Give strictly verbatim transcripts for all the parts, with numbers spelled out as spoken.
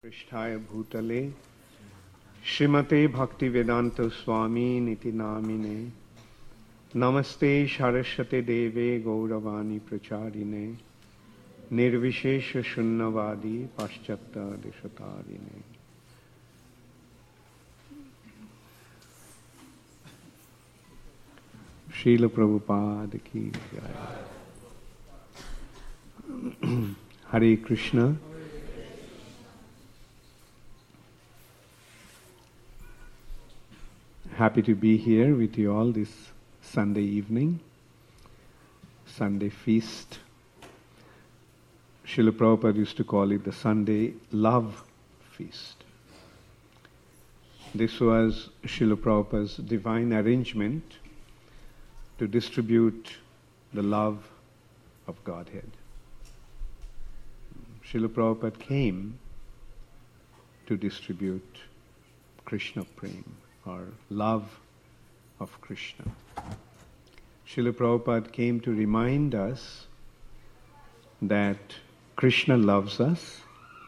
पृष्ठाय भूतले श्रीमते भक्तिवेदांत स्वामी निति नामिने नमस्ते सरस्वती देवे गौरवाणी प्रचारिणे निर्विशेष शून्यवादी पाश्चात्य देशतारिणे। श्रील प्रभुपाद की जय। हरे Krishna. Happy to be here with you all this Sunday evening, Sunday feast. Srila Prabhupada used to call it the Sunday Love Feast. This was Srila Prabhupada's divine arrangement to distribute the love of Godhead. Srila Prabhupada came to distribute Krishna Prema, or love of Krishna. Srila Prabhupada came to remind us that Krishna loves us,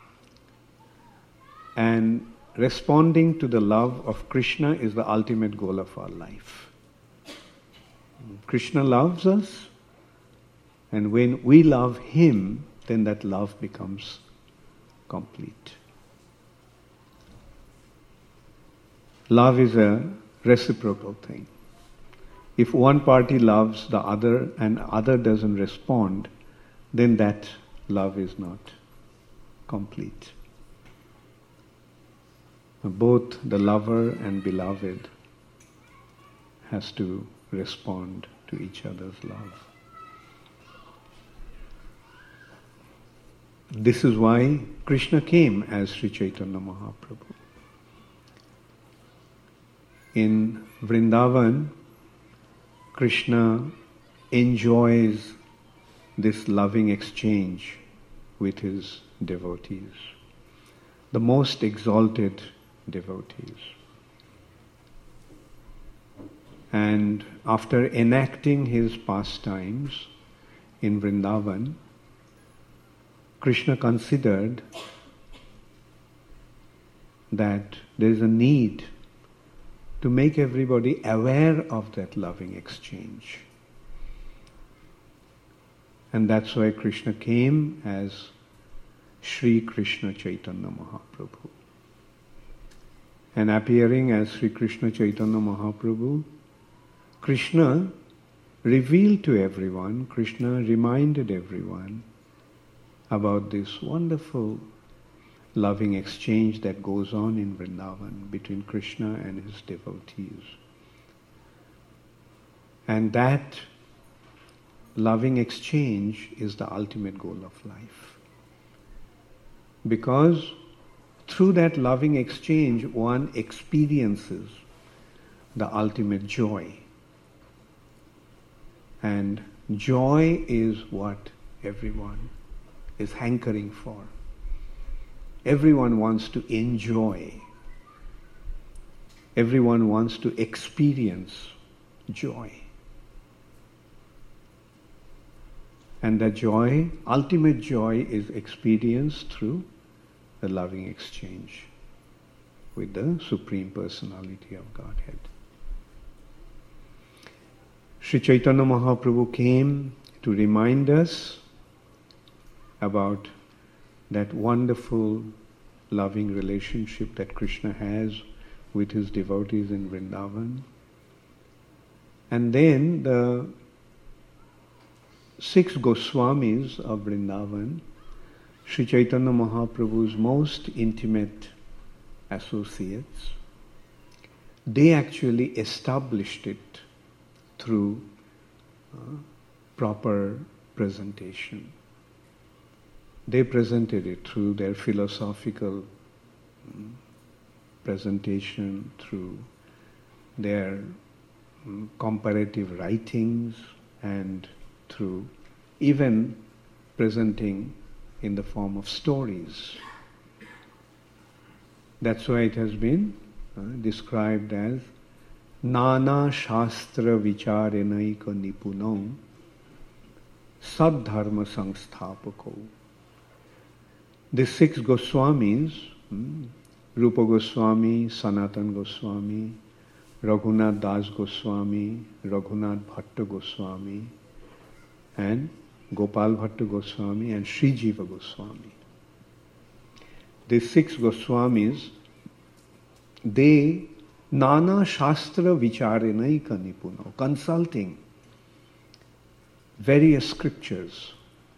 and responding to the love of Krishna is the ultimate goal of our life. Krishna loves us, and when we love Him, then that love becomes complete. Love is a reciprocal thing. If one party loves the other and other doesn't respond, then that love is not complete. Both the lover and beloved has to respond to each other's love. This is why Krishna came as Sri Chaitanya Mahaprabhu. In Vrindavan, Krishna enjoys this loving exchange with his devotees, the most exalted devotees. And after enacting his pastimes in Vrindavan, Krishna considered that there is a need to make everybody aware of that loving exchange. And that's why Krishna came as Sri Krishna Chaitanya Mahaprabhu. And appearing as Sri Krishna Chaitanya Mahaprabhu, Krishna revealed to everyone, Krishna reminded everyone about this wonderful loving exchange that goes on in Vrindavan between Krishna and his devotees. And that loving exchange is the ultimate goal of life. Because through that loving exchange, one experiences the ultimate joy. And joy is what everyone is hankering for. Everyone wants to enjoy. Everyone wants to experience joy. And that joy, ultimate joy, is experienced through the loving exchange with the Supreme Personality of Godhead. Sri Chaitanya Mahaprabhu came to remind us about that wonderful loving relationship that Krishna has with his devotees in Vrindavan. And then the six Goswamis of Vrindavan, Sri Chaitanya Mahaprabhu's most intimate associates, they actually established it through uh, proper presentation. They presented it through their philosophical um, presentation, through their um, comparative writings, and through even presenting in the form of stories. That's why it has been uh, described as Nana Shastra Vicharenaika Nipunam Sadharma Sangstapako. The six Goswamis Hmm? Rupa Goswami, Sanatan Goswami, Raghunath Das Goswami, Raghunath Bhatta Goswami, and Gopal Bhatta Goswami and Sri Jiva Goswami. These six Goswamis, they Nana Shastra Vicharenaika Nipuno, consulting various scriptures,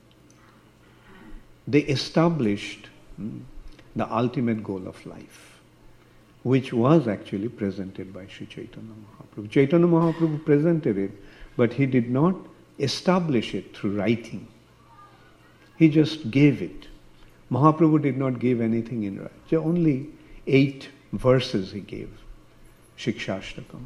they established hmm, the ultimate goal of life, which was actually presented by Sri Chaitanya Mahaprabhu. Chaitanya Mahaprabhu presented it, but he did not establish it through writing. He just gave it. Mahaprabhu did not give anything in writing. Only eight verses he gave, Shikshashtakam.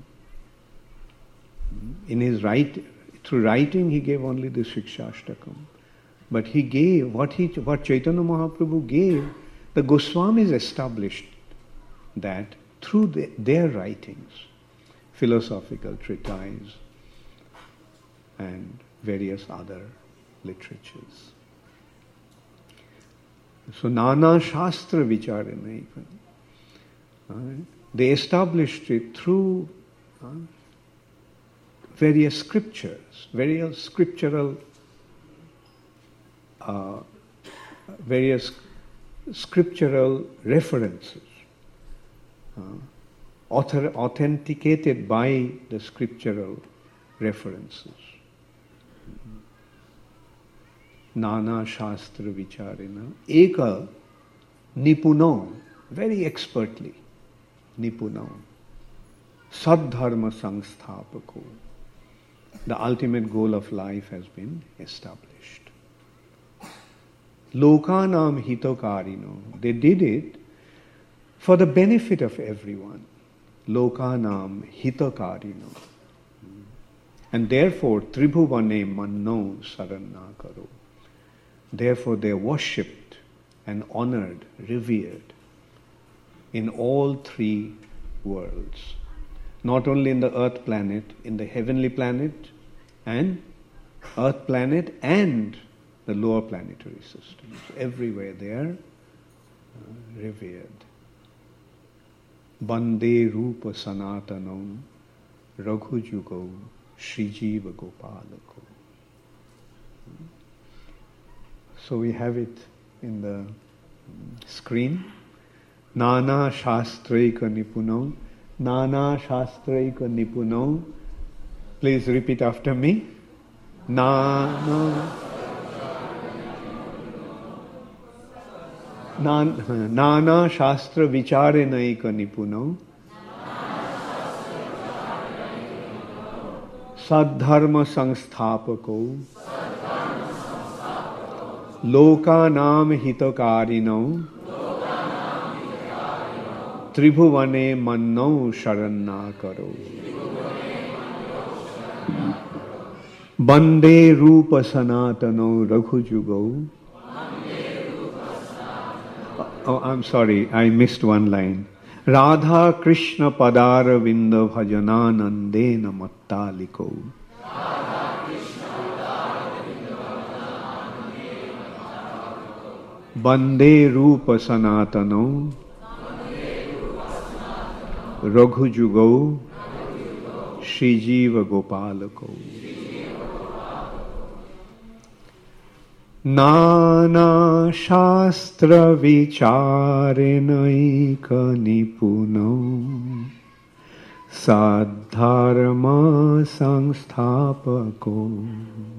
In his writing, through writing he gave only the Shikshashtakam. But he gave, what, he, what Chaitanya Mahaprabhu gave, the Goswamis established that through the, their writings, philosophical treatises and various other literatures. So, Nana Shastra Vicharena, uh, they established it through uh, various scriptures, various scriptural, uh, various scriptural references, uh, author, authenticated by the scriptural references. Nana Shastra Vicharena, Eka Nipuno, very expertly, Nipuno, Sadharma Sangstapako, the ultimate goal of life has been established. Lokanam hitokarino, they did it for the benefit of everyone. Lokanam hitokarino. And therefore, Tribhuvane manno sarannakaro. Therefore, they are worshipped and honored, revered in all three worlds. Not only in the earth planet, in the heavenly planet, and earth planet, and the lower planetary systems. Everywhere they are uh, revered. Bande Rupa Sanatanam Raghujugo Srijiva Gopalako. So we have it in the screen. Nana Shastraika Nipuno. Nana Shastraika Nipuno. Please repeat after me. Nana. Nana Shastra Vicharenaika Nipuno. Sadharma Sangstapako. Lokanam Hitakarino. Tribhuvane Manno Sharannakaro. Bande Rupa Sanatano Raghujugo. Oh, I'm sorry, I missed one line. Radha Krishna Padara Vinda Bhajananandena Mattaliko. Bande Rupa Sanatano Raghujugo Srijiva Gopalako. Nana Shastra Vicharenaika Nipuno Sadharma Sangstapako.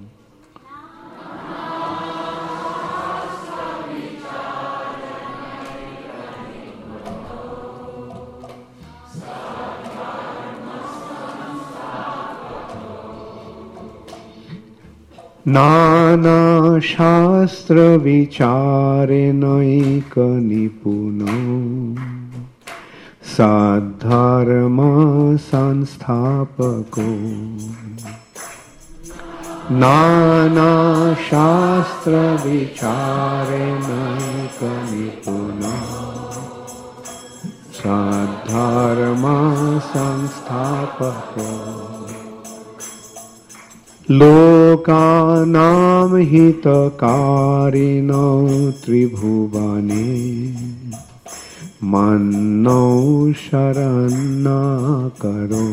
Nana Shastra Vicharenaika Nipuno Sadharma Sanstapako. Nana Shastra Vicharenaika Nipuno Sadharma Sanstapako. Lokanam hitakarino tribhuvane मन्नो शरण करो।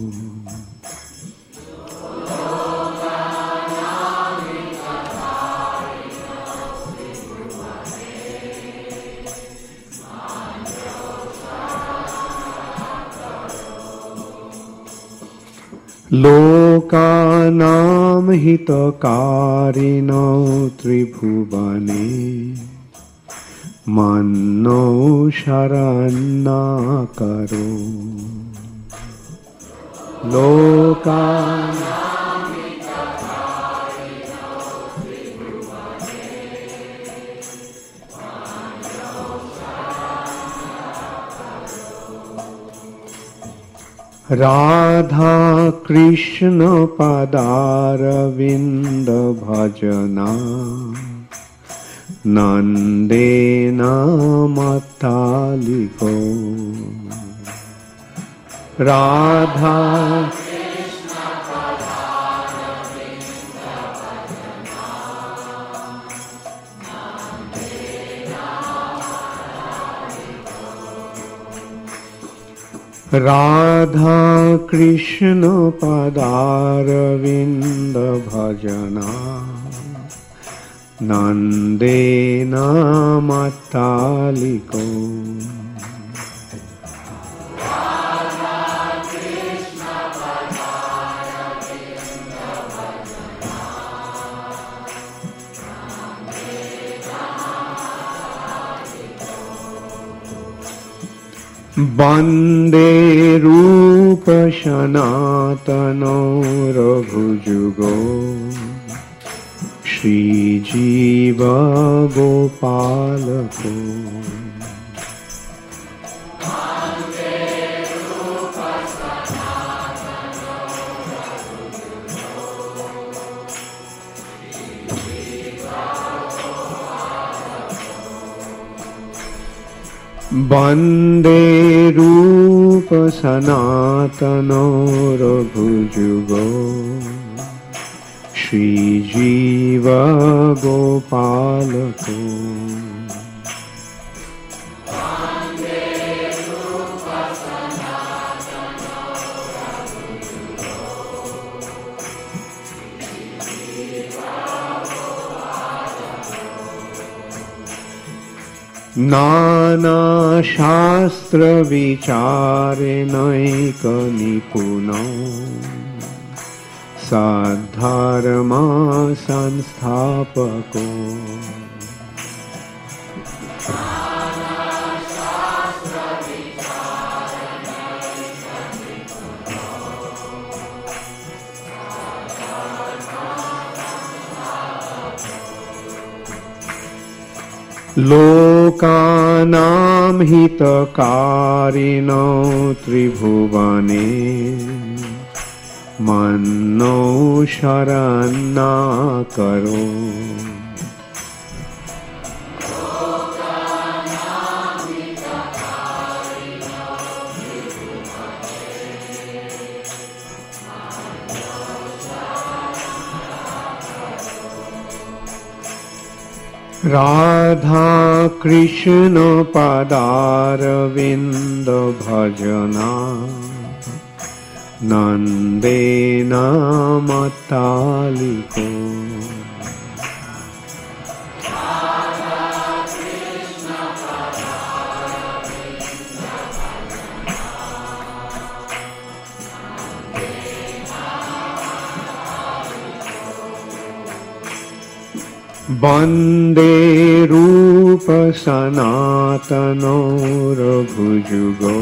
लोकानां हितकारिणो त्रिभुवने मन्नो शरण करो। लोकानां हितकारिणो त्रिभुवने मन्नो शरण करो। राधा कृष्ण पदारविंद भजना नंदेन मत्तालिको। राधा कृष्ण पदारविंद भजना नंदेन मत्तालिको। राधा कृष्ण पदारविंद भजना नंदेन मत्तालिको। राधा कृष्ण पदारविंद भजना नंदेन मत्तालिको। वंदे रूप सनातनो रघुजुगो श्रीजीव गोपालको। वंदे रूप सनातनो रघुजुगो श्रीजीव गोपालको। वंदे रूप सनातनो रघुजुगो श्रीजीव गोपालको। वंदे रूप सनातनो रघुजुगो श्रीजीव गोपालको। नाना शास्त्र विचारेणैक निपुनो साधर्म संस्थापको। लोकानां हितकारिणो त्रिभुवने मन्नो शरण करो। लोकानां हितकारिणो त्रिभुवने मन्नो शरण करो। राधा कृष्ण पदारविंद भजना नंदेन मत्तालिको। राधा कृष्ण पदारविंद भजना नंदेन मत्तालिको। वंदे रूप सनातनो रघुजुगो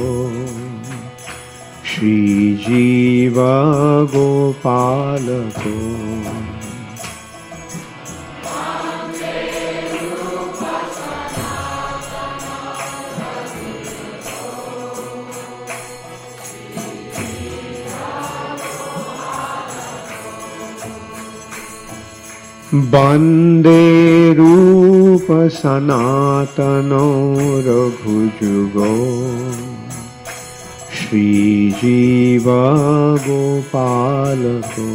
श्रीजीव गोपालको। वंदे रूप सनातनो रघुजुगो श्रीजीव गोपालको। वंदे रूप सनातनो रघुजुगो श्रीजीव गोपालको।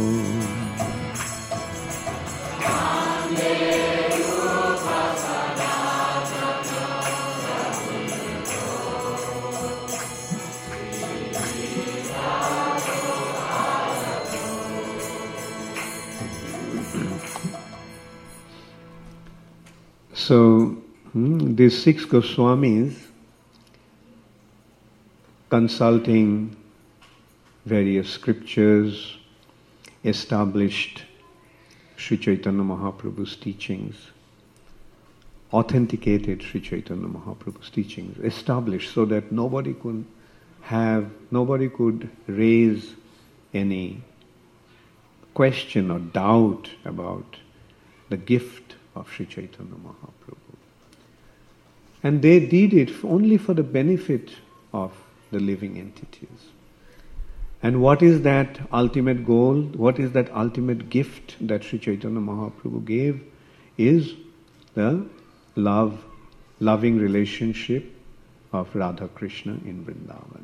वंदे रूप सनातनो रघुजुगो So, hmm, these six Goswamis, consulting various scriptures, established Sri Chaitanya Mahaprabhu's teachings, authenticated Sri Chaitanya Mahaprabhu's teachings, established so that nobody could have, nobody could raise any question or doubt about the gift of Sri Chaitanya Mahaprabhu. And they did it only for the benefit of the living entities. And what is that ultimate goal? What is that ultimate gift that Sri Chaitanya Mahaprabhu gave? Is the love, loving relationship of Radha Krishna in Vrindavan.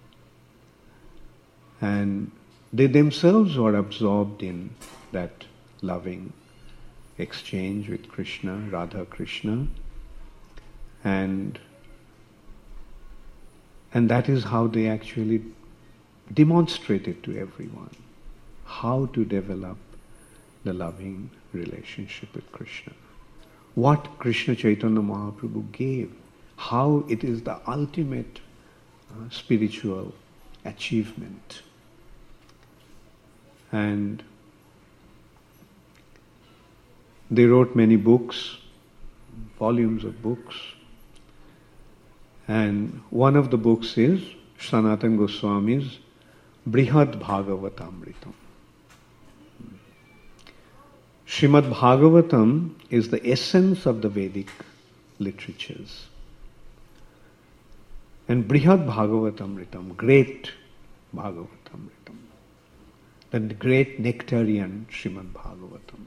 And they themselves were absorbed in that loving exchange with Krishna, Radha Krishna, and and that is how they actually demonstrated to everyone how to develop the loving relationship with Krishna. What Krishna Chaitanya Mahaprabhu gave, how it is the ultimate uh, spiritual achievement. And they wrote many books, volumes of books. And one of the books is Sanatana Goswami's Brihad Bhagavatamritam. Srimad Bhagavatam is the essence of the Vedic literatures. And Brihad Bhagavatamritam, great Bhagavatamritam, the great nectarian Srimad Bhagavatam.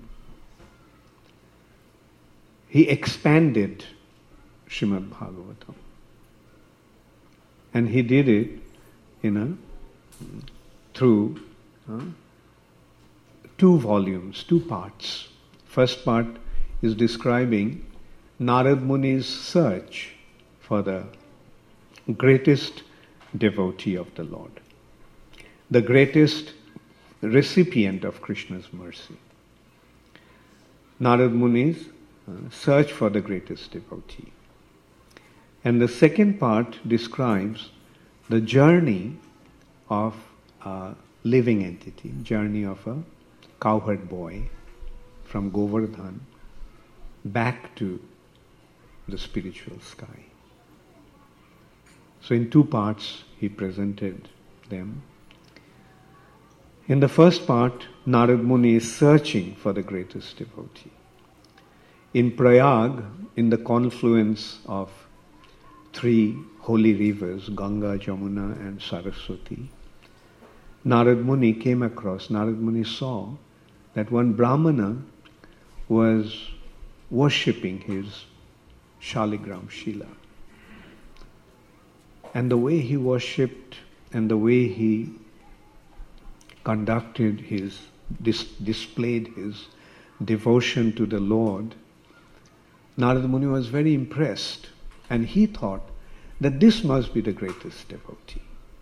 He expanded Srimad Bhagavatam. And he did it, you know, through uh, two volumes, two parts. First part is describing Narad Muni's search for the greatest devotee of the Lord, the greatest recipient of Krishna's mercy. Narad Muni's uh, search for the greatest devotee. And the second part describes the journey of a living entity, journey of a cowherd boy from Govardhan back to the spiritual sky. So in two parts he presented them. In the first part, Narad Muni is searching for the greatest devotee. In Prayag, in the confluence of three holy rivers, Ganga, Jamuna and Saraswati, Narad Muni came across, Narad Muni saw that one Brahmana was worshipping his Shaligram Shila. And the way he worshipped and the way he conducted his, dis- displayed his devotion to the Lord, Narad Muni was very impressed. And he thought that this must be the greatest devotee.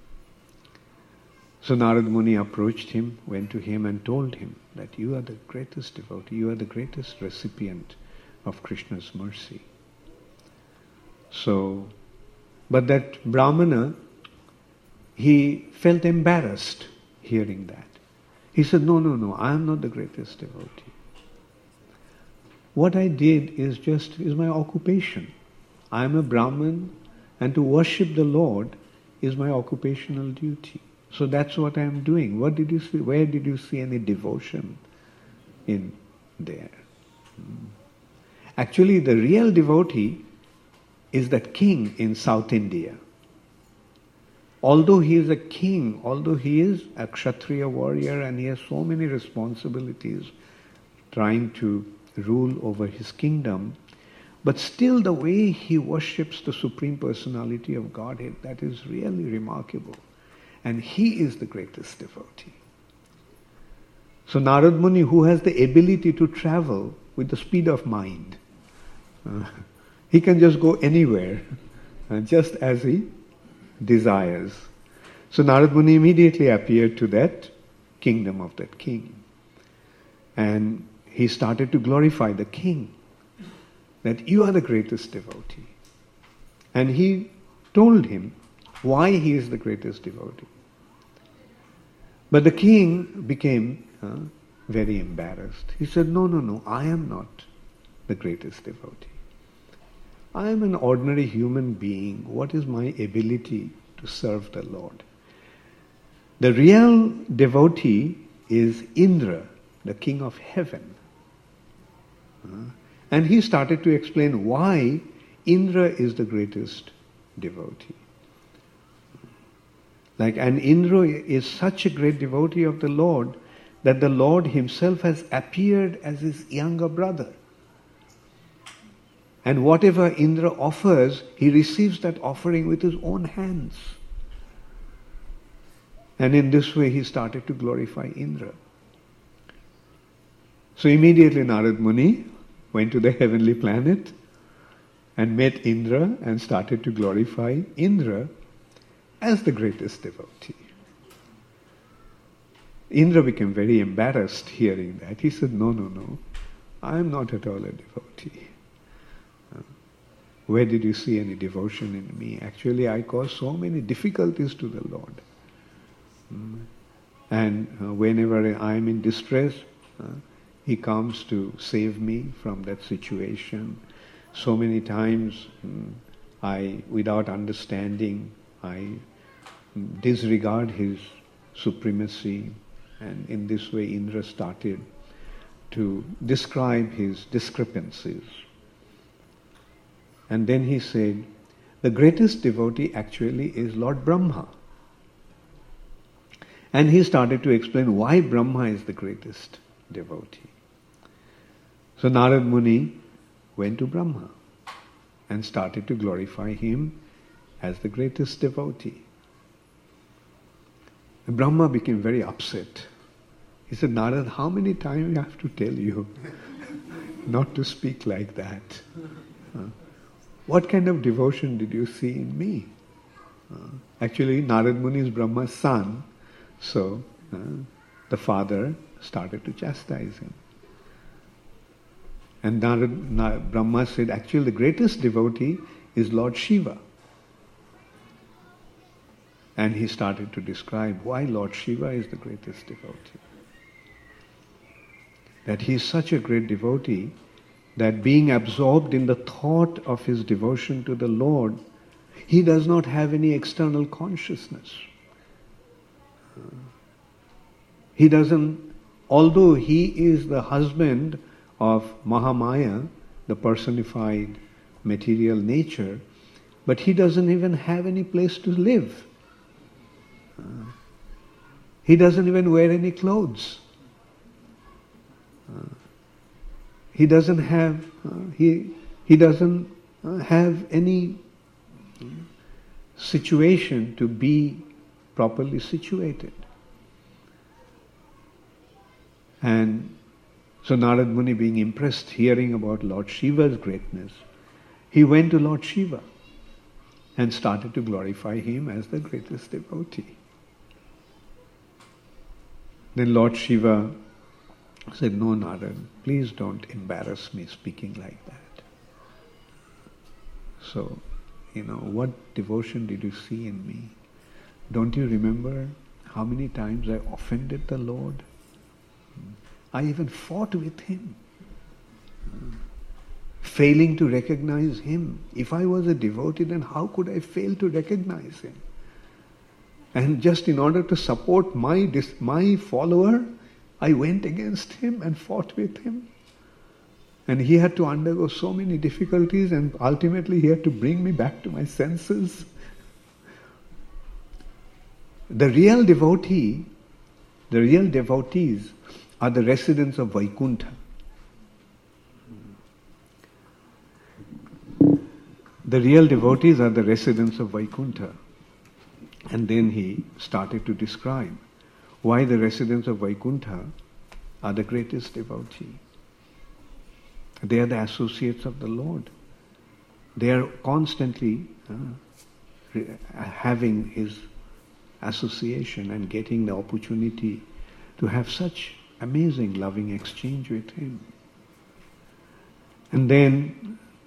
So Narad Muni approached him, went to him and told him that you are the greatest devotee, you are the greatest recipient of Krishna's mercy. So, but that Brahmana, he felt embarrassed hearing that. He said, no, no, no, I am not the greatest devotee. What I did is just, is my occupation. I am a Brahmin, and to worship the Lord is my occupational duty. So that's what I am doing. What did you see? Where did you see any devotion in there? Hmm. Actually, the real devotee is that king in South India. Although he is a king, although he is a Kshatriya warrior and he has so many responsibilities trying to rule over his kingdom, but still the way he worships the Supreme Personality of Godhead, that is really remarkable. And he is the greatest devotee. So Narad Muni, who has the ability to travel with the speed of mind, uh, he can just go anywhere, uh, just as he desires. So Narad Muni immediately appeared to that kingdom of that king. And he started to glorify the king. that you are the greatest devotee. And he told him why he is the greatest devotee. But the king became uh, very embarrassed. He said, no, no, no, I am not the greatest devotee. I am an ordinary human being. What is my ability to serve the Lord? The real devotee is Indra, the king of heaven. Uh, and he started to explain why Indra is the greatest devotee. Like, and Indra is such a great devotee of the Lord that the Lord himself has appeared as his younger brother. And whatever Indra offers, he receives that offering with his own hands. And in this way he started to glorify Indra. So immediately Narad Muni went to the heavenly planet and met Indra and started to glorify Indra as the greatest devotee. Indra became very embarrassed hearing that. He said, no, no, no, I am not at all a devotee. Uh, where did you see any devotion in me? Actually, I cause so many difficulties to the Lord. Mm. And uh, whenever I am in distress, uh, He comes to save me from that situation. So many times, mm, I, without understanding, I disregard His supremacy, and in this way Indra started to describe his discrepancies. And then he said, the greatest devotee actually is Lord Brahma. And he started to explain why Brahma is the greatest devotee. So Narad Muni went to Brahma and started to glorify him as the greatest devotee. Brahma became very upset. He said, Narad, how many times I have to tell you not to speak like that? Uh, what kind of devotion did you see in me? Uh, actually, Narad Muni is Brahma's son, so uh, the father started to chastise him. And Narad, Narad, Brahma said, actually the greatest devotee is Lord Shiva. And he started to describe why Lord Shiva is the greatest devotee. That he is such a great devotee that being absorbed in the thought of his devotion to the Lord, he does not have any external consciousness. He doesn't, although he is the husband of Mahamaya, the personified material nature, but he doesn't even have any place to live. Uh, he doesn't even wear any clothes. Uh, he doesn't have uh, he he doesn't uh, have any situation to be properly situated. And so Narad Muni, being impressed, hearing about Lord Shiva's greatness, he went to Lord Shiva and started to glorify him as the greatest devotee. Then Lord Shiva said, no, Narad, please don't embarrass me speaking like that. So, you know, what devotion did you see in me? Don't you remember how many times I offended the Lord? I even fought with him, failing to recognize him. If I was a devotee, then how could I fail to recognize him? And just in order to support my my follower, I went against him and fought with him. And he had to undergo so many difficulties, and ultimately he had to bring me back to my senses. The real devotee, the real devotees are the residents of Vaikuntha. The real devotees are the residents of Vaikuntha. And then he started to describe why the residents of Vaikuntha are the greatest devotee. They are the associates of the Lord. They are constantly uh, having his association and getting the opportunity to have such amazing loving exchange with him. And then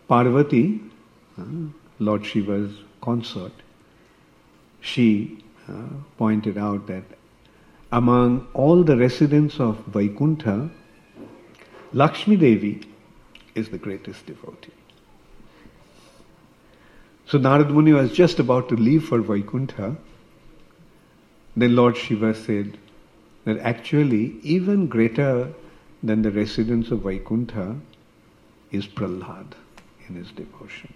Parvati, uh, Lord Shiva's consort, she uh, pointed out that among all the residents of Vaikuntha, Lakshmi Devi is the greatest devotee. So Narad Muni was just about to leave for Vaikuntha. Then Lord Shiva said that actually even greater than the residents of Vaikuntha is Prahlad in his devotion.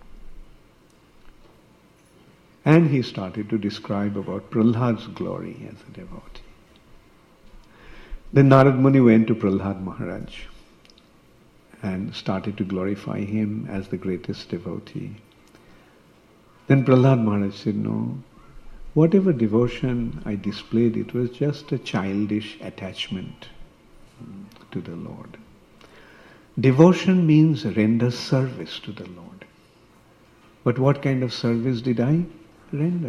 And he started to describe about Prahlad's glory as a devotee. Then Narad Muni went to Prahlad Maharaj and started to glorify him as the greatest devotee. Then Prahlad Maharaj said, no, whatever devotion I displayed, it was just a childish attachment to the Lord. Devotion means render service to the Lord. But what kind of service did I render?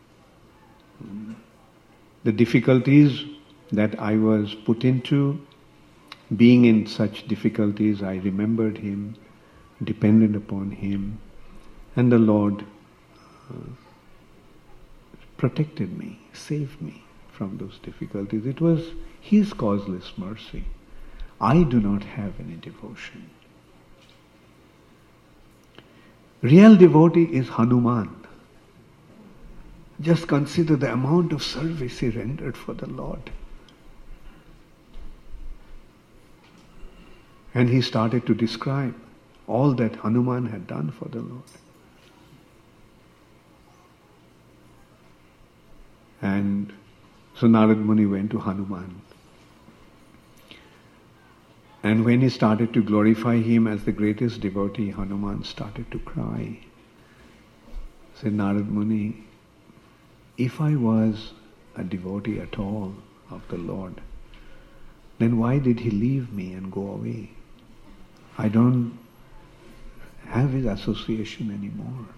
The difficulties that I was put into, being in such difficulties, I remembered Him, depended upon Him, and the Lord uh, protected me, saved me from those difficulties. It was His causeless mercy. I do not have any devotion. Real devotee is Hanuman. Just consider the amount of service he rendered for the Lord. And he started to describe all that Hanuman had done for the Lord. And so Narad Muni went to Hanuman. And when he started to glorify him as the greatest devotee, Hanuman started to cry. Said, Narad Muni, if I was a devotee at all of the Lord, then why did he leave me and go away? I don't have his association anymore.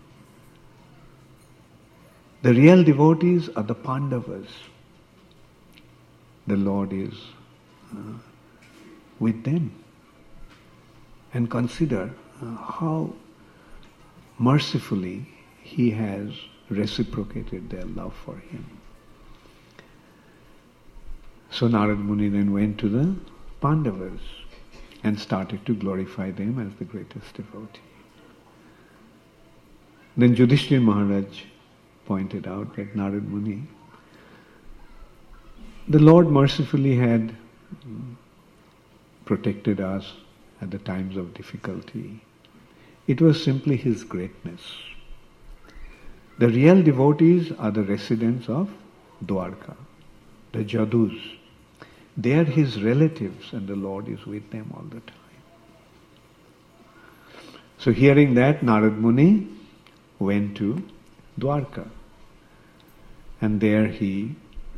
The real devotees are the Pandavas. The Lord is uh, with them. And consider uh, how mercifully He has reciprocated their love for Him. So Narad Muni then went to the Pandavas and started to glorify them as the greatest devotee. Then Yudhishthira Maharaj pointed out that Narad Muni, the Lord mercifully had protected us at the times of difficulty. It was simply His greatness. The real devotees are the residents of Dwarka, the Jadus. They are His relatives and the Lord is with them all the time. So hearing that, Narad Muni went to Dwarka. And there he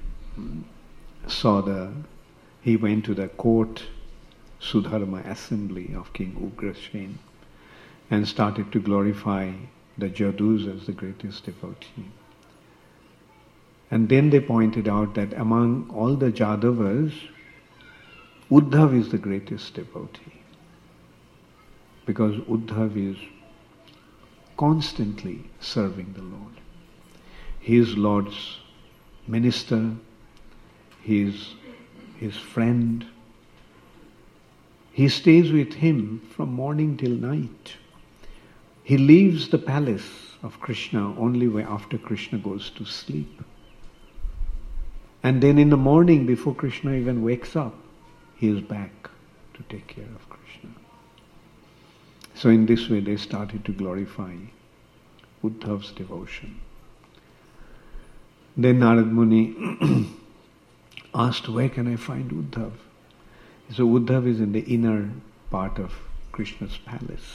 saw the, he went to the court Sudharma assembly of King Ugrasen and started to glorify the Jadus as the greatest devotee. And then they pointed out that among all the Jadavas, Uddhav is the greatest devotee. Because Uddhav is constantly serving the Lord. He is Lord's minister, he is his friend. He stays with him from morning till night. He leaves the palace of Krishna only after Krishna goes to sleep. And then in the morning, before Krishna even wakes up, he is back to take care of Krishna. So in this way they started to glorify Uddhav's devotion. Then Narad Muni asked, where can I find Uddhav? So Uddhav is in the inner part of Krishna's palace.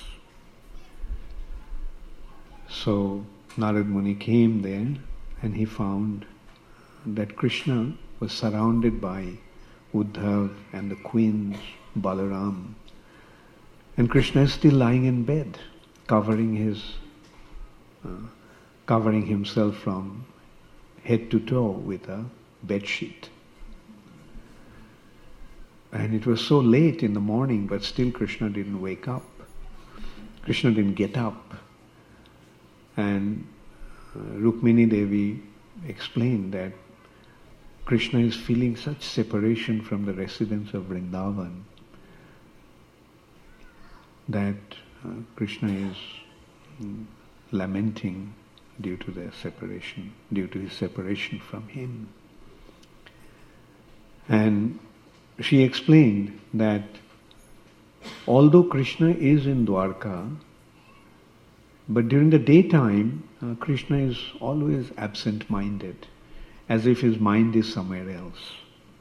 So Narad Muni came there and he found that Krishna was surrounded by Uddhav and the queens, Balaram. And Krishna is still lying in bed, covering his, uh, covering himself from head to toe with a bed sheet. And it was so late in the morning, but still Krishna didn't wake up. Krishna didn't get up. And uh, Rukmini Devi explained that Krishna is feeling such separation from the residents of Vrindavan that uh, Krishna is mm, lamenting due to their separation, due to his separation from him. And she explained that although Krishna is in Dwarka, but during the daytime, uh, Krishna is always absent-minded, as if his mind is somewhere else.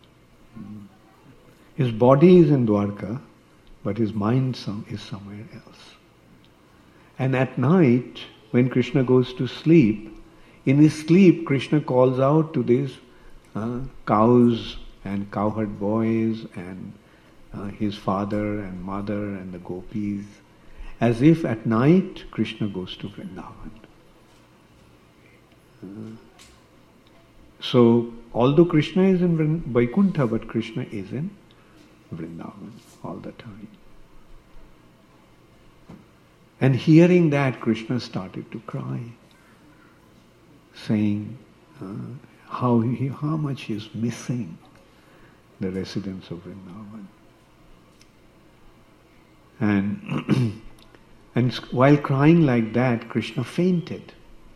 His body is in Dwarka, but his mind some, is somewhere else. And at night, when Krishna goes to sleep, in his sleep, Krishna calls out to these uh, cows and cowherd boys and uh, his father and mother and the gopis, as if at night Krishna goes to Vrindavan. Uh, so, although Krishna is in Vaikuntha, but Krishna is in Vrindavan all the time. And hearing that, Krishna started to cry, saying uh, how he, how much he is missing the residents of Vrindavan. And and while crying like that, Krishna fainted.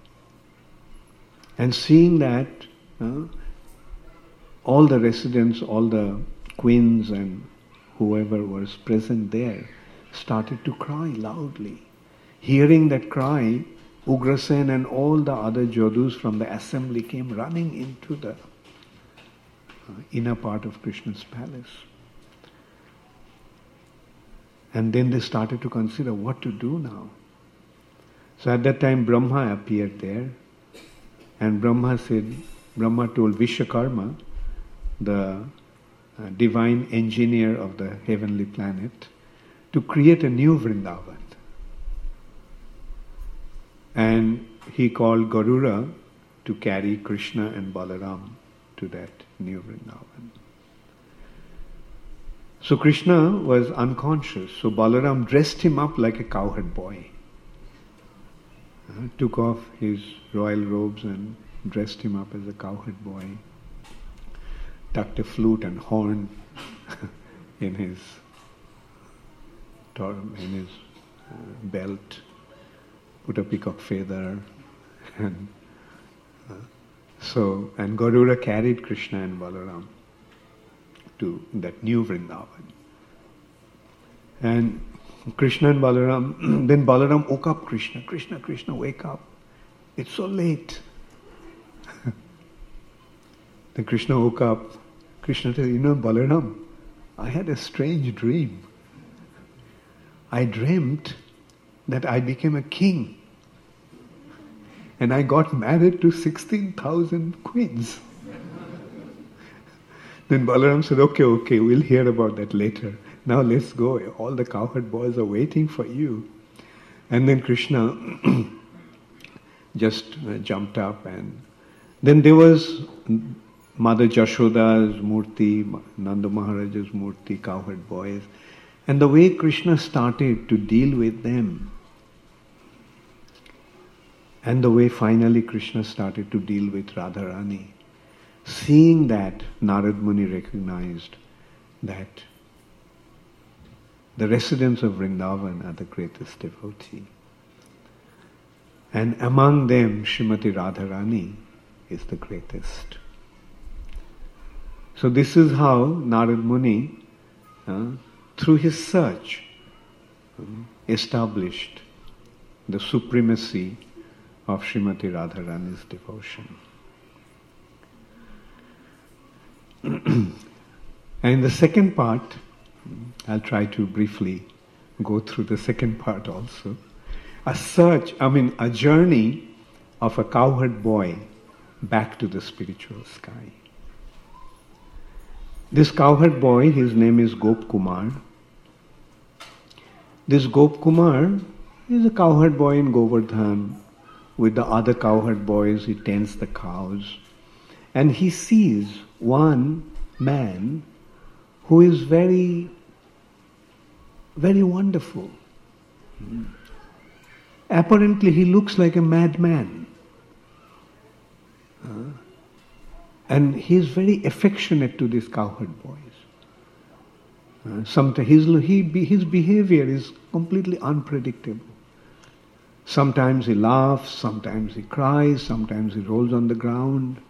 And seeing that, uh, all the residents, all the queens and whoever was present there started to cry loudly. Hearing that cry, Ugrasen and all the other Jodhus from the assembly came running into the uh, inner part of Krishna's palace. And then they started to consider what to do now. So at that time Brahma appeared there, and Brahma said, Brahma told Vishwakarma, the uh, divine engineer of the heavenly planet, to create a new Vrindavan. And he called Garuda to carry Krishna and Balaram to that new Vrindavan. So Krishna was unconscious, so Balaram dressed him up like a cowherd boy. Uh, took off his royal robes and dressed him up as a cowherd boy. Tucked a flute and horn in his in his uh, belt. Put a peacock feather, and uh, so and Garuda carried Krishna and Balaram to that new Vrindavan. And Krishna and Balaram, then Balaram woke up Krishna. Krishna, Krishna, wake up! It's so late. Then Krishna woke up. Krishna said, you know, Balaram, I had a strange dream. I dreamt that I became a king. And I got married to sixteen thousand queens. Then Balaram said, okay, okay, we'll hear about that later. Now let's go. All the cowherd boys are waiting for you. And then Krishna just uh, jumped up, and then there was Mother Jashoda's murti, Nanda Maharaja's murti, cowherd boys. And the way Krishna started to deal with them, and the way finally Krishna started to deal with Radharani, seeing that, Narad Muni recognized that the residents of Vrindavan are the greatest devotee. And among them, Srimati Radharani is the greatest. So this is how Narad Muni, uh, through his search, uh, established the supremacy of Srimati Radharani's devotion. And in the second part, I'll try to briefly go through the second part also. A search, I mean a journey of a cowherd boy back to the spiritual sky. This cowherd boy, his name is Gop Kumar. This Gop Kumar is a cowherd boy in Govardhan. With the other cowherd boys, he tends the cows. And he sees one man who is very, very wonderful. Apparently he looks like a madman. Uh, and he is very affectionate to these cowherd boys. Uh, sometimes his, he, his behavior is completely unpredictable. Sometimes he laughs, sometimes he cries, sometimes he rolls on the ground.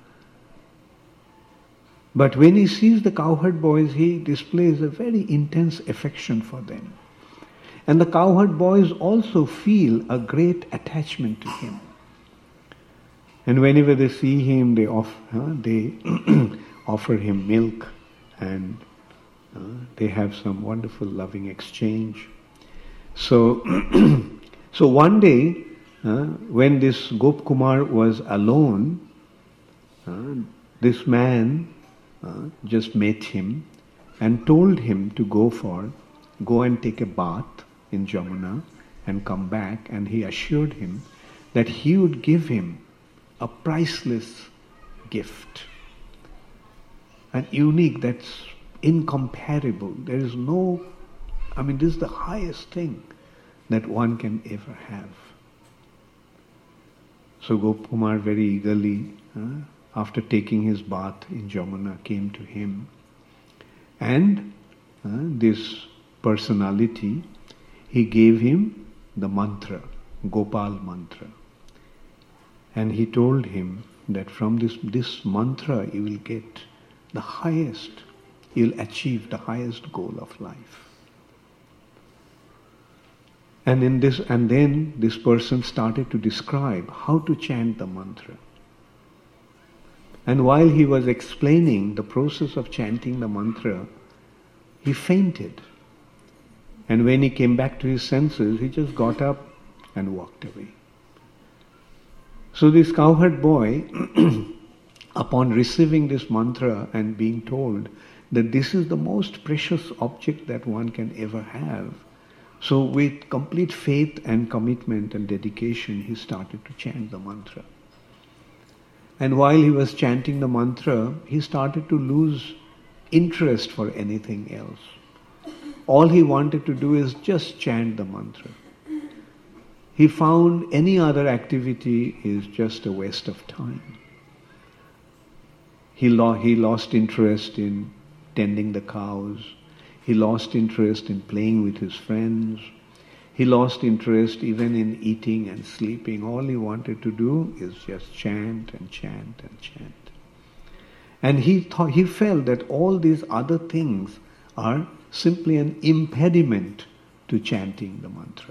But when he sees the cowherd boys, he displays a very intense affection for them. And the cowherd boys also feel a great attachment to him. And whenever they see him, they, off, uh, they offer him milk, and uh, they have some wonderful loving exchange. So, so one day, uh, when this Gop Kumar was alone, uh, this man uh, just met him and told him to go for, go and take a bath in Jamuna and come back, and he assured him that he would give him a priceless gift, an unique, that's incomparable. There is no, I mean, this is the highest thing that one can ever have. So Gop Kumar very eagerly, uh, after taking his bath in Jamuna, came to him, and uh, this personality, he gave him the mantra, Gopal mantra. And he told him that from this, this mantra you will get the highest, you will achieve the highest goal of life. And in this, and then this person started to describe how to chant the mantra. And while he was explaining the process of chanting the mantra, he fainted. And when he came back to his senses, he just got up and walked away. So this cowherd boy, upon receiving this mantra and being told that this is the most precious object that one can ever have, so with complete faith and commitment and dedication, he started to chant the mantra. And while he was chanting the mantra, he started to lose interest for anything else. All he wanted to do is just chant the mantra. He found any other activity is just a waste of time. He, lo- he lost interest in tending the cows. He lost interest in playing with his friends. He lost interest even in eating and sleeping. All he wanted to do is just chant and chant and chant. And he thought, he felt that all these other things are simply an impediment to chanting the mantra.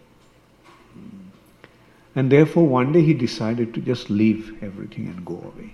And therefore one day he decided to just leave everything and go away.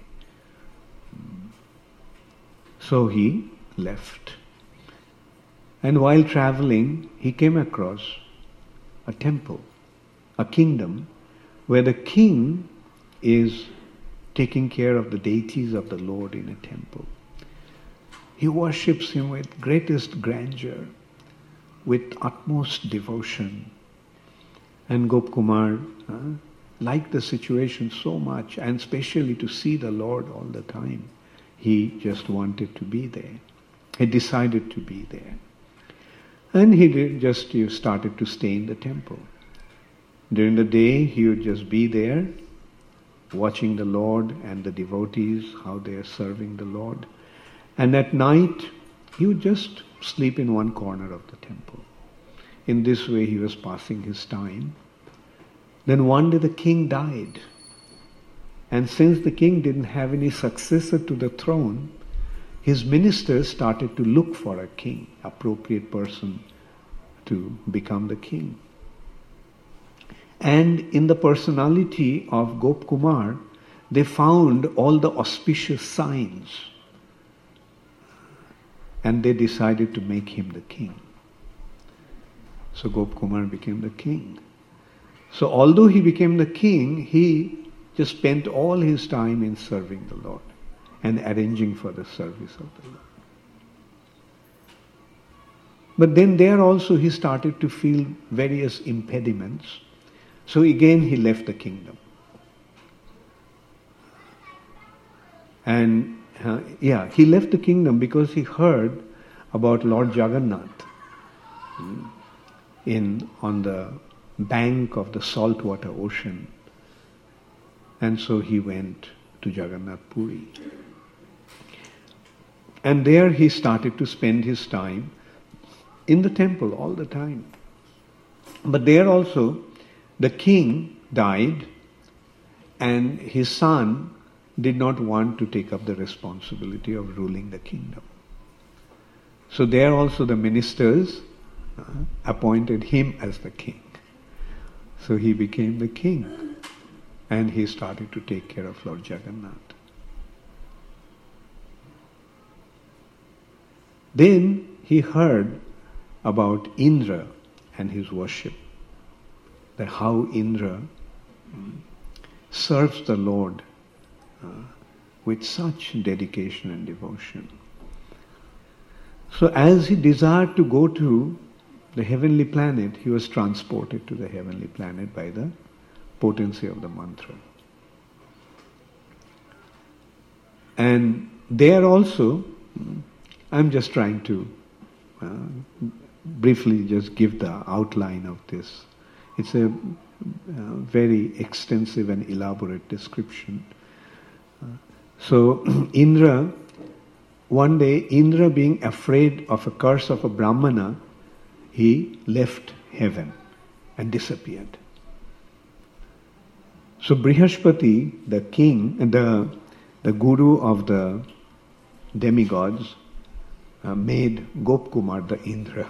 So he left. And while traveling, he came across a temple, a kingdom, where the king is taking care of the deities of the Lord in a temple. He worships him with greatest grandeur, with utmost devotion. And Gop Kumar uh, liked the situation so much, and especially to see the Lord all the time. He just wanted to be there. He decided to be there. And he did just he started to stay in the temple. During the day, he would just be there, watching the Lord and the devotees, how they are serving the Lord. And at night, he would just sleep in one corner of the temple. In this way, he was passing his time. Then one day the king died. And since the king didn't have any successor to the throne, his ministers started to look for a king, appropriate person to become the king. And in the personality of Gop Kumar, they found all the auspicious signs. And they decided to make him the king. So Gop Kumar became the king. So although he became the king, he just spent all his time in serving the Lord and arranging for the service of the Lord. But then there also he started to feel various impediments. So again he left the kingdom. And uh, yeah, he left the kingdom because he heard about Lord Jagannath in on the bank of the saltwater ocean. And so he went to Jagannath Puri. And there he started to spend his time in the temple all the time. But there also, the king died, and his son did not want to take up the responsibility of ruling the kingdom. So there also the ministers uh, appointed him as the king. So he became the king, and he started to take care of Lord Jagannath. Then he heard about Indra and his worship, that how Indra um, serves the Lord uh, with such dedication and devotion. So as he desired to go to the heavenly planet, he was transported to the heavenly planet by the potency of the mantra. And there also, I'm just trying to uh, briefly just give the outline of this. It's a uh, very extensive and elaborate description. Uh, so Indra, one day Indra, being afraid of a curse of a Brahmana, he left heaven and disappeared. So Brihaspati, the king, the, the guru of the demigods, uh, made Gopkumar the Indra.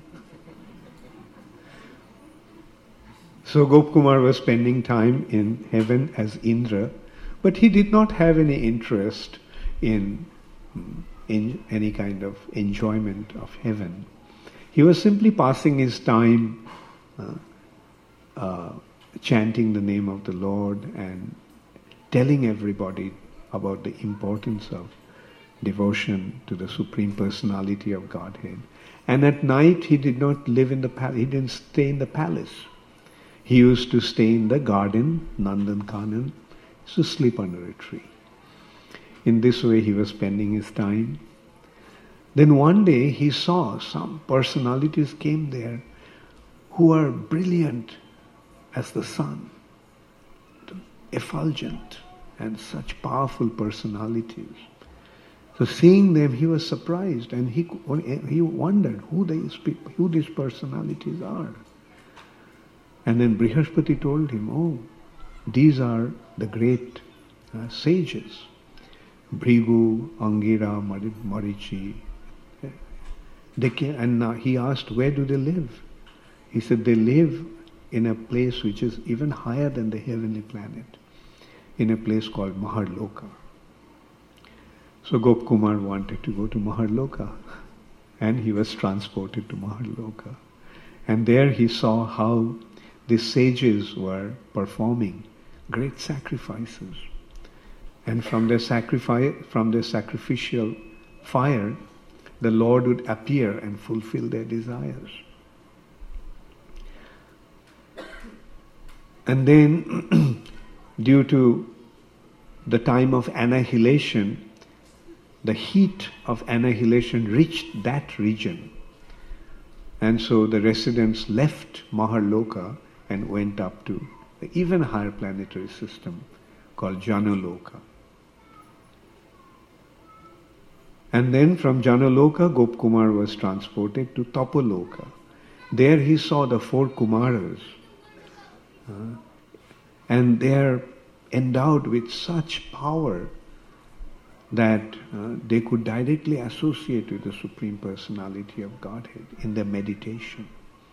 So Gopkumar was spending time in heaven as Indra, but he did not have any interest in, in any kind of enjoyment of heaven. He was simply passing his time uh, uh, chanting the name of the Lord and telling everybody about the importance of devotion to the Supreme Personality of Godhead. And at night he did not live in the palace, he didn't stay in the palace. He used to stay in the garden, Nandankanan, to sleep under a tree. In this way he was spending his time. Then one day he saw some personalities came there who are brilliant as the sun, effulgent, and such powerful personalities. So seeing them, he was surprised, and he he wondered who these people, who these personalities are. And then Brihaspati told him, "Oh, these are the great uh, sages, Bhrigu, Angira, Marichi." They came, and now he asked, "Where do they live?" He said, "They live in a place which is even higher than the heavenly planet, in a place called Maharloka." So Gopkumar wanted to go to Maharloka, and he was transported to Maharloka. And there he saw how the sages were performing great sacrifices. And from their sacrifice, from their sacrificial fire, the Lord would appear and fulfill their desires. And then, due to the time of annihilation, the heat of annihilation reached that region. And so the residents left Maharloka and went up to the even higher planetary system called Janaloka. And then from Janaloka, Gopkumar was transported to Tapoloka. There he saw the four Kumaras. Uh, and they are endowed with such power that uh, they could directly associate with the Supreme Personality of Godhead in their meditation.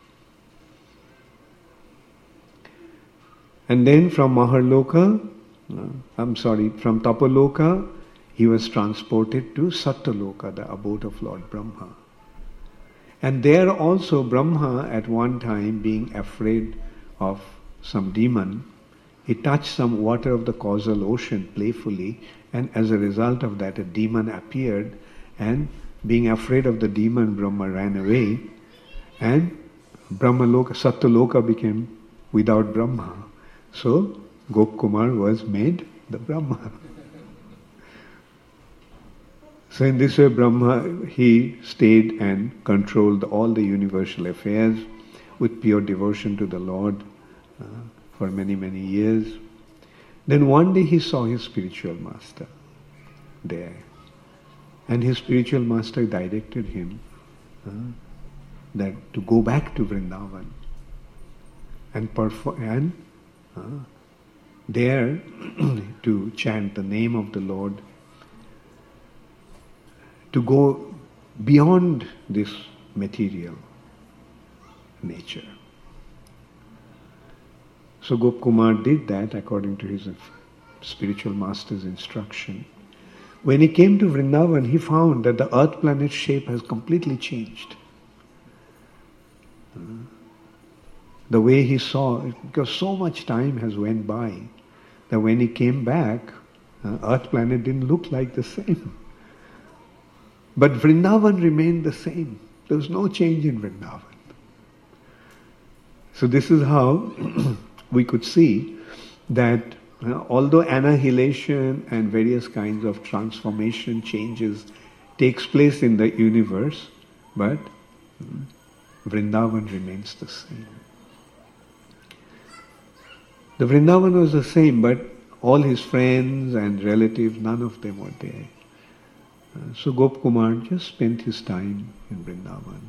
And then from Maharloka, uh, I'm sorry, from Tapoloka, he was transported to Satyaloka, the abode of Lord Brahma. And there also Brahma, at one time, being afraid of some demon, he touched some water of the causal ocean playfully, and as a result of that a demon appeared, and being afraid of the demon, Brahma ran away, and Brahmaloka, Satyaloka became without Brahma. So Gopkumar was made the Brahma. So in this way Brahma, he stayed and controlled all the universal affairs. with pure devotion to the Lord uh, for many, many years. Then one day he saw his spiritual master there. And his spiritual master directed him uh, that to go back to Vrindavan and perform and uh, there to chant the name of the Lord, to go beyond this material nature. So Gopkumar did that according to his spiritual master's instruction. When he came to Vrindavan, he found that the earth planet's shape has completely changed. The way he saw, because so much time has went by, that when he came back, uh, earth planet didn't look like the same. But Vrindavan remained the same. There was no change in Vrindavan. So this is how we could see that uh, although annihilation and various kinds of transformation changes takes place in the universe, but um, Vrindavan remains the same. The Vrindavan was the same, but all his friends and relatives, none of them were there. Uh, so Gopkumar just spent his time in Vrindavan.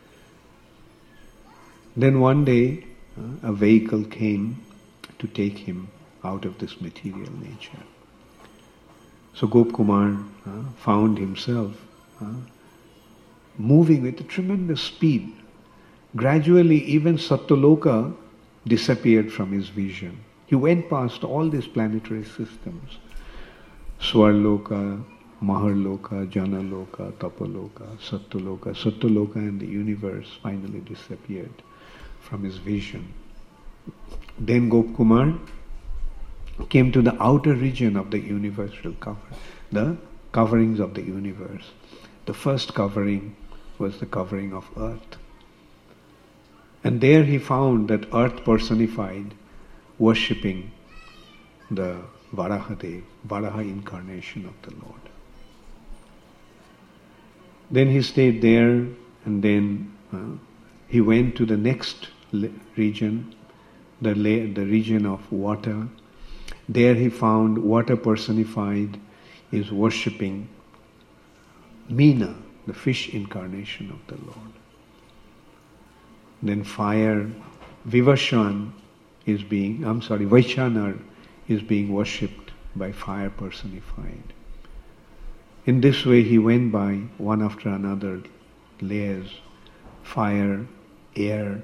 Then one day, uh, a vehicle came to take him out of this material nature. So Gopkumar uh, found himself uh, moving with a tremendous speed. Gradually, even Satyaloka disappeared from his vision. He went past all these planetary systems. Swarloka, Maharloka, Janaloka, Tapaloka, Satyaloka. Satyaloka and the universe finally disappeared from his vision. Then Gopkumar came to the outer region of the universal cover, the coverings of the universe. The first covering was the covering of earth. And there he found that earth personified worshipping the Varahadev, Varaha incarnation of the Lord. Then he stayed there, and then uh, he went to the next region, the, the region of water. There he found water personified is worshipping Meena, the fish incarnation of the Lord. Then fire, Vivashan is being, I'm sorry, Vaishnavar is being worshipped by fire personified. In this way he went by one after another layers, fire, air,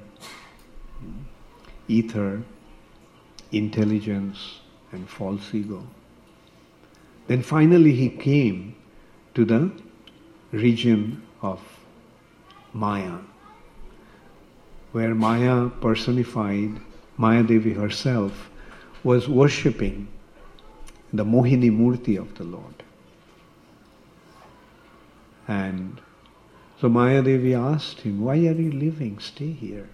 ether, intelligence, and false ego. Then finally he came to the region of Maya, where Maya personified, Maya Devi herself was worshipping the Mohini Murti of the Lord. And so Maya Devi asked him, "Why are you leaving? Stay here."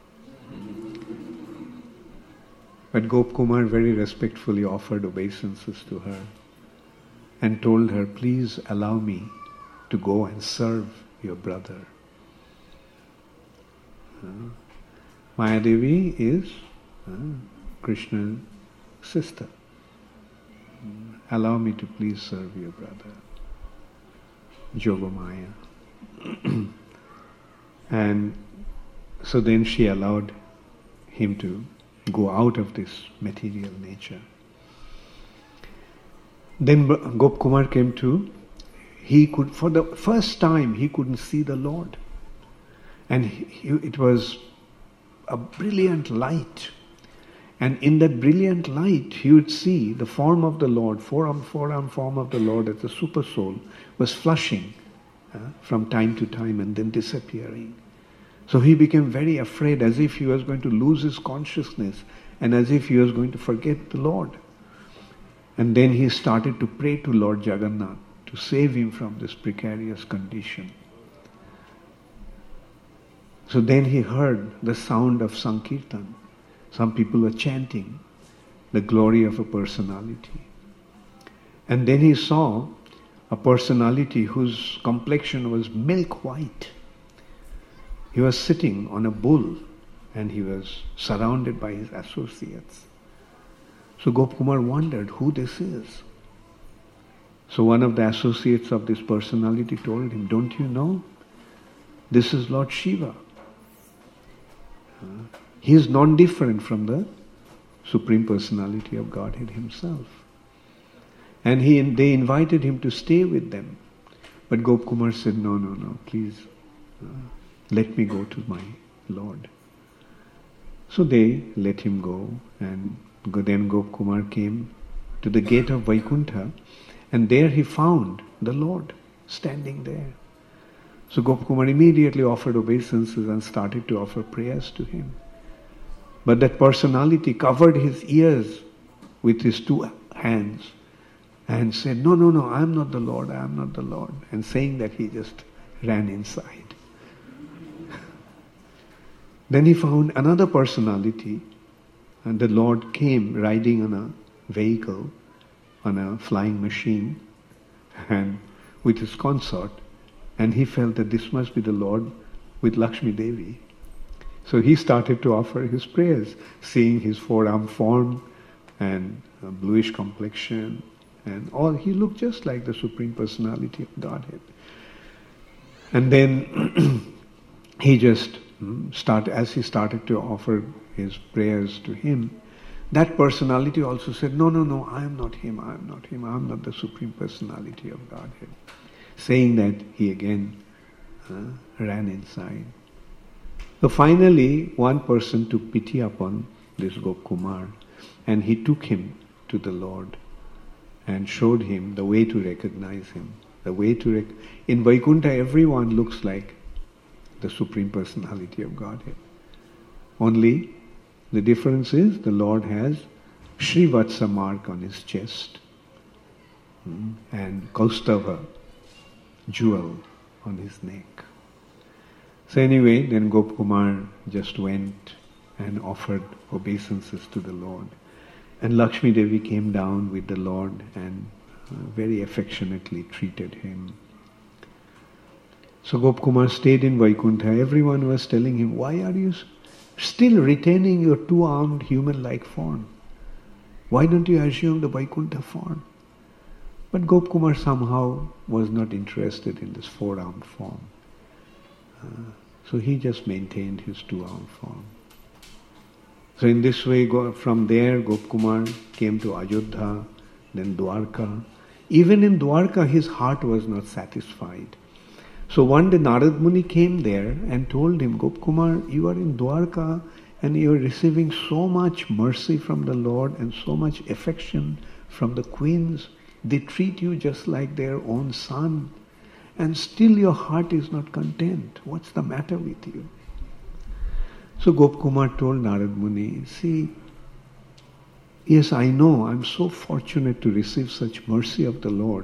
But Gopkumar very respectfully offered obeisances to her and told her, "Please allow me to go and serve your brother." Uh, Maya Devi is uh, Krishna's sister. Allow me to please serve your brother, Yogamaya. And so then she allowed him to go out of this material nature. Then Gopkumar came to, he could, for the first time, he couldn't see the Lord. And he, he, it was a brilliant light. And in that brilliant light, he would see the form of the Lord, forearm, forearm form of the Lord as the super soul was flushing uh, from time to time and then disappearing. So he became very afraid, as if he was going to lose his consciousness and as if he was going to forget the Lord. And then he started to pray to Lord Jagannath to save him from this precarious condition. So then he heard the sound of Sankirtan. Some people were chanting the glory of a personality. And then he saw a personality whose complexion was milk white. He was sitting on a bull and he was surrounded by his associates. So Gopkumar wondered who this is. So one of the associates of this personality told him, don't you know? This is Lord Shiva. He is non-different from the Supreme Personality of Godhead himself. And he, they invited him to stay with them. But Gopkumar said, no, no, no, please, uh, let me go to my Lord. So they let him go, and then Gopkumar came to the gate of Vaikuntha, and there he found the Lord standing there. So Gopkumar immediately offered obeisances and started to offer prayers to him. But that personality covered his ears with his two hands and said, no, no, no, I am not the Lord, I am not the Lord. And saying that, he just ran inside. Then he found another personality, and the Lord came riding on a vehicle, on a flying machine, and with his consort, and he felt that this must be the Lord with Lakshmi Devi. So he started to offer his prayers, seeing his four-arm form and a bluish complexion, and all. He looked just like the Supreme Personality of Godhead. And then he just started, as he started to offer his prayers to him, that personality also said, no, no, no, I am not him, I am not him, I am not the Supreme Personality of Godhead. Saying that, he again uh, ran inside. So finally, one person took pity upon this Gopkumar, and he took him to the Lord and showed him the way to recognize him. The way to rec- in Vaikuntha, everyone looks like the Supreme Personality of Godhead. Only the difference is the Lord has Srivatsa mark on his chest hmm, and Kaustava jewel on his neck. So anyway, then Gopkumar just went and offered obeisances to the Lord. And Lakshmi Devi came down with the Lord and uh, very affectionately treated him. So Gopkumar stayed in Vaikuntha. Everyone was telling him, why are you still retaining your two-armed human-like form? Why don't you assume the Vaikuntha form? But Gopkumar somehow was not interested in this four-armed form. Uh, so he just maintained his two-armed form. So in this way, go, from there Gopkumar came to Ayodhya, then Dwarka. Even in Dwarka, his heart was not satisfied. So one day Narad Muni came there and told him, Gopkumar, you are in Dwarka and you are receiving so much mercy from the Lord and so much affection from the queens. They treat you just like their own son, and still your heart is not content. What's the matter with you? So Gopkumar told Narad Muni, see, yes, I know, I'm so fortunate to receive such mercy of the Lord,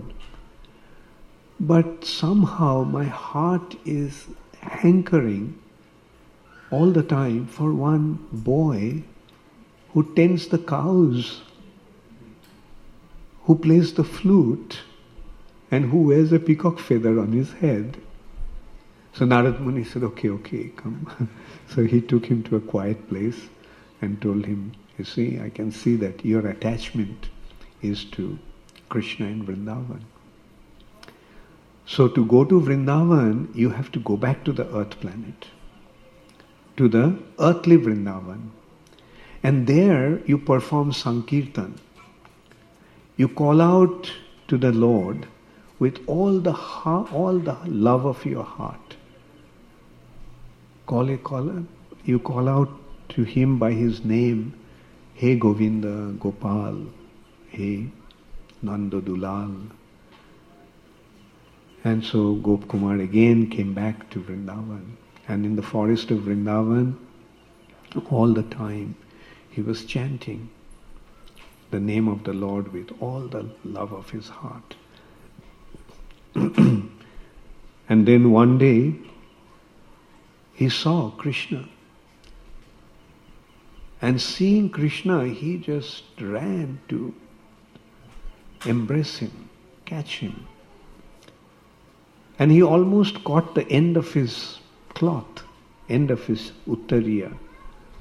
but somehow my heart is hankering all the time for one boy who tends the cows, who plays the flute, and who wears a peacock feather on his head. So Narad Muni said, okay, okay, come. So he took him to a quiet place and told him, you see, I can see that your attachment is to Krishna in Vrindavan. So to go to Vrindavan, you have to go back to the earth planet, to the earthly Vrindavan. And there you perform Sankirtan. You call out to the Lord with all the ha- all the love of your heart. Call it, call it. You call out to him by his name, Hey Govinda, Gopal, Hey Nanda Dulal. And so Gopkumar again came back to Vrindavan. And in the forest of Vrindavan, all the time, he was chanting the name of the Lord with all the love of his heart. And then one day, he saw Krishna. And seeing Krishna, he just ran to embrace him, catch him. And he almost caught the end of his cloth, end of his uttariya,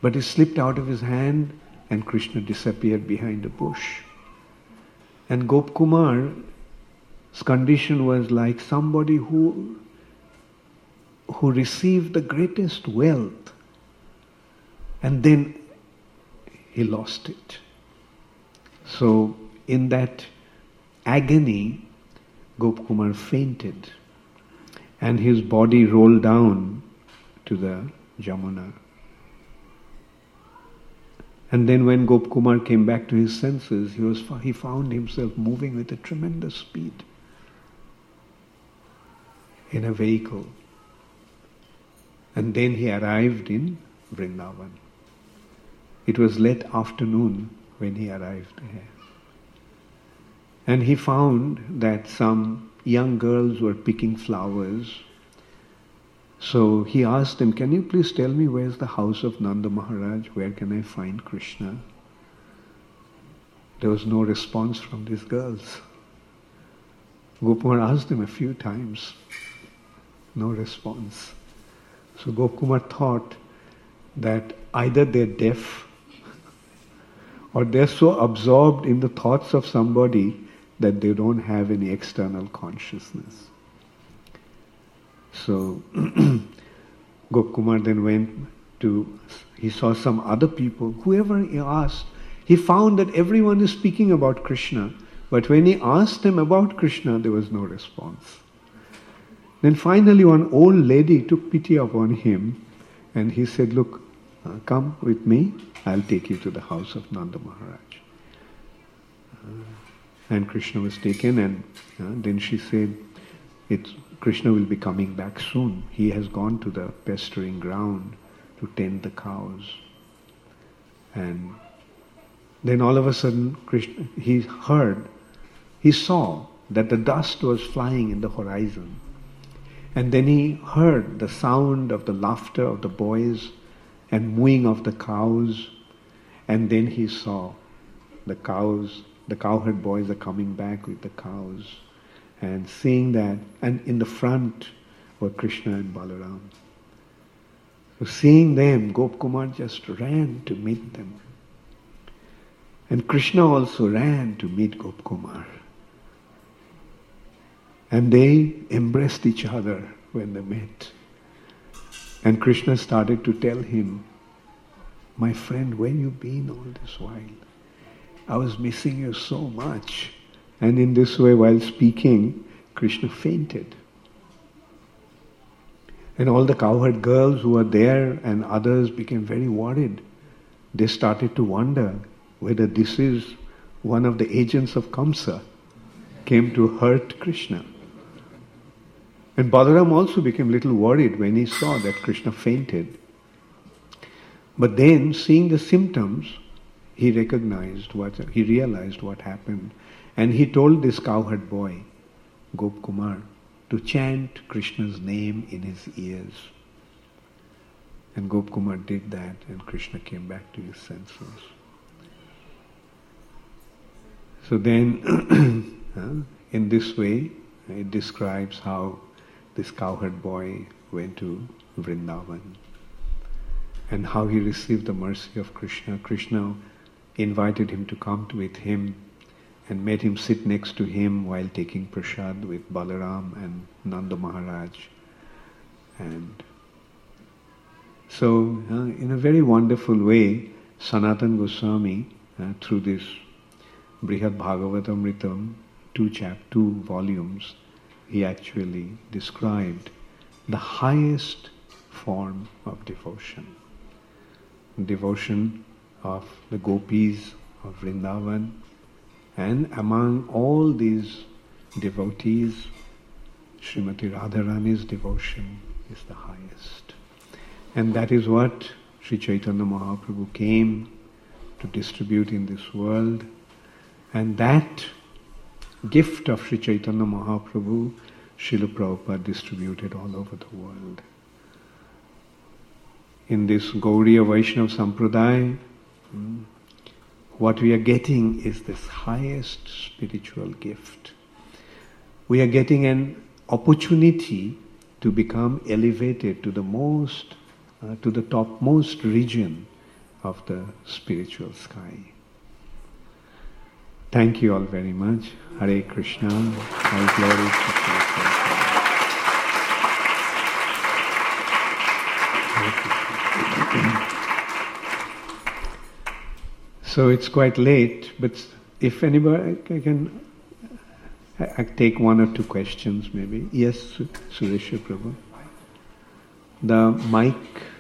But it slipped out of his hand and Krishna disappeared behind a bush. And Gopkumar's condition was like somebody who, who received the greatest wealth and then he lost it. So in that agony, Gopkumar fainted and his body rolled down to the Jamuna. And then when Gopkumar came back to his senses, he was he found himself moving with a tremendous speed in a vehicle. And then he arrived in Vrindavan. It was late afternoon when he arrived there. And he found that some young girls were picking flowers. So he asked them, "Can you please tell me where's the house of Nanda Maharaj? Where can I find Krishna?" There was no response from these girls. Gopkumar asked them a few times. No response. So Gopkumar thought that either they're deaf or they're so absorbed in the thoughts of somebody that they don't have any external consciousness. So Gopkumar then went to, he saw some other people, whoever he asked, he found that everyone is speaking about Krishna, but when he asked them about Krishna, there was no response. Then finally one old lady took pity upon him and he said, "Look, uh, come with me, I'll take you to the house of Nanda Maharaj." Uh, and Krishna was taken and uh, then she said, it's, Krishna will be coming back soon. He has gone to the pasturing ground to tend the cows. And then all of a sudden, Krishna, he heard, he saw that the dust was flying in the horizon. And then he heard the sound of the laughter of the boys and mooing of the cows. And then he saw the cows, the cowherd boys are coming back with the cows. And seeing that, and in the front were Krishna and Balaram. So seeing them, Gopkumar just ran to meet them. And Krishna also ran to meet Gopkumar. And they embraced each other when they met. And Krishna started to tell him, "My friend, where you been all this while? I was missing you so much." And in this way, while speaking, Krishna fainted. And all the cowherd girls who were there and others became very worried. They started to wonder whether this is one of the agents of Kamsa came to hurt Krishna. And Balaram also became a little worried when he saw that Krishna fainted. But then, seeing the symptoms, he recognized what, he realized what happened. And he told this cowherd boy, Gopkumar, to chant Krishna's name in his ears. And Gopkumar did that and Krishna came back to his senses. So then, in this way, it describes how this cowherd boy went to Vrindavan and how he received the mercy of Krishna. Krishna invited him to come with him and made him sit next to him while taking prasad with Balaram and Nanda Maharaj. And so, uh, in a very wonderful way, Sanatana Goswami, uh, through this Brihad Bhagavatamritam, two chap, two volumes, he actually described the highest form of devotion. Devotion of the gopis of Vrindavan, and among all these devotees, Srimati Radharani's devotion is the highest. And that is what Sri Chaitanya Mahaprabhu came to distribute in this world. And that gift of Sri Chaitanya Mahaprabhu, Srila Prabhupada distributed all over the world. In this Gauriya Vaishnava Sampradaya, what we are getting is this highest spiritual gift. We are getting an opportunity to become elevated to the most, uh, to the topmost region of the spiritual sky. Thank you all very much. Hare Krishna. All glory to Krishna. So it's quite late, but if anybody, I can I take one or two questions maybe. Yes, Suresha Prabhu. The mic.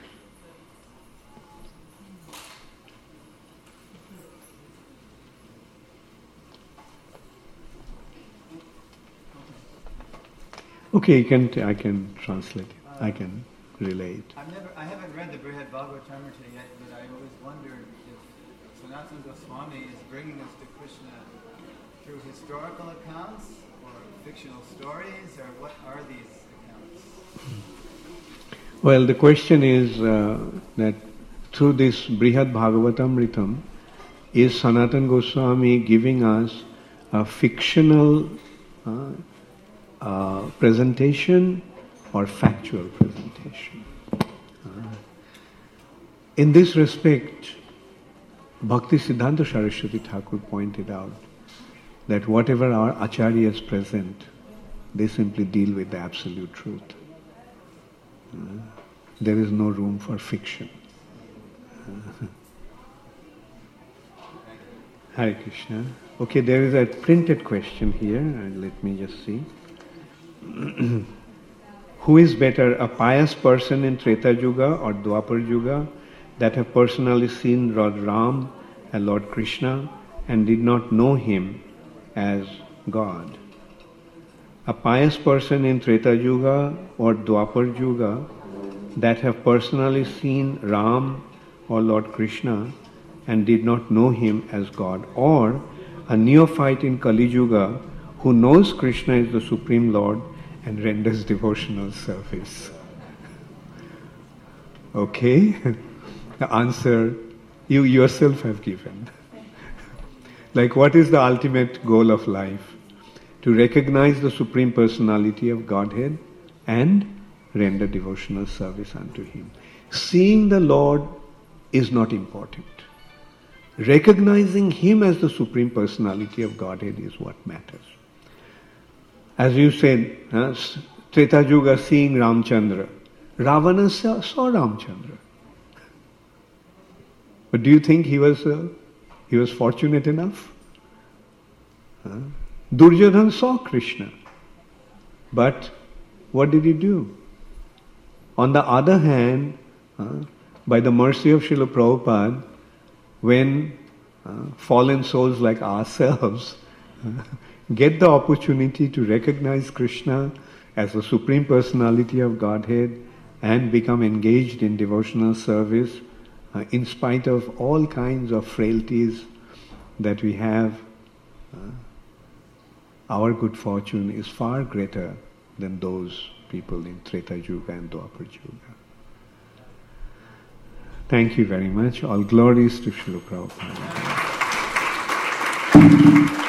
Okay, you can. T- I can translate it. Uh, I can relate. I've never. I haven't read the Brihad Bhagavatamrita yet, but I always wondered if Sanatana Goswami is bringing us to Krishna through historical accounts or fictional stories, or what are these accounts? Well, the question is uh, that through this Brihad Bhagavatamritam, is Sanatana Goswami giving us a fictional uh, uh, presentation or factual presentation? Uh, in this respect, Bhakti Siddhanta Saraswati Thakur pointed out that whatever our acharyas present, they simply deal with the absolute truth. Uh, there is no room for fiction. Uh, Hare Krishna. Okay, there is a printed question here, and let me just see. Who is better, a pious person in Treta Yuga or Dwapar Yuga that have personally seen Lord Ram and Lord Krishna and did not know him as God? A pious person in Treta Yuga or Dwapar Yuga that have personally seen Ram or Lord Krishna and did not know him as God, or a neophyte in Kali Yuga who knows Krishna is the Supreme Lord and renders devotional service. Okay? The answer you yourself have given. Like, what is the ultimate goal of life? To recognize the Supreme Personality of Godhead and render devotional service unto Him. Seeing the Lord is not important. Recognizing Him as the Supreme Personality of Godhead is what matters. As you said, uh, Treta Yuga seeing Ramchandra. Ravana saw, saw Ramchandra. But do you think he was uh, he was fortunate enough? Uh, Duryodhana saw Krishna. But what did he do? On the other hand, uh, by the mercy of Srila Prabhupada, when uh, fallen souls like ourselves uh, get the opportunity to recognize Krishna as the Supreme Personality of Godhead and become engaged in devotional service, uh, in spite of all kinds of frailties that we have, uh, our good fortune is far greater than those people in Treta Yuga and Dwapar Yuga. Thank you very much. All glories to Srila Prabhupada.